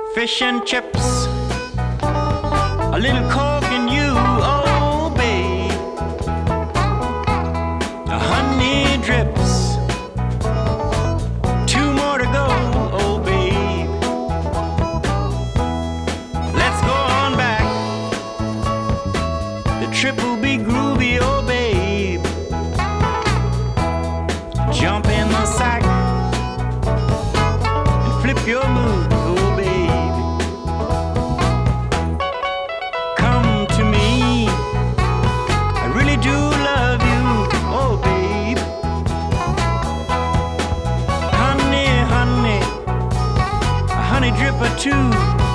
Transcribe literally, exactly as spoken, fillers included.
fish and chips, a little coke and you, oh babe. The honey drips, two more to go, oh babe. Let's go on back, the trip will be groovy, oh babe. Jump in the sack and flip your mood, oh babe. Come to me, I really do love you, oh babe. Honey, honey, a honey dripper too.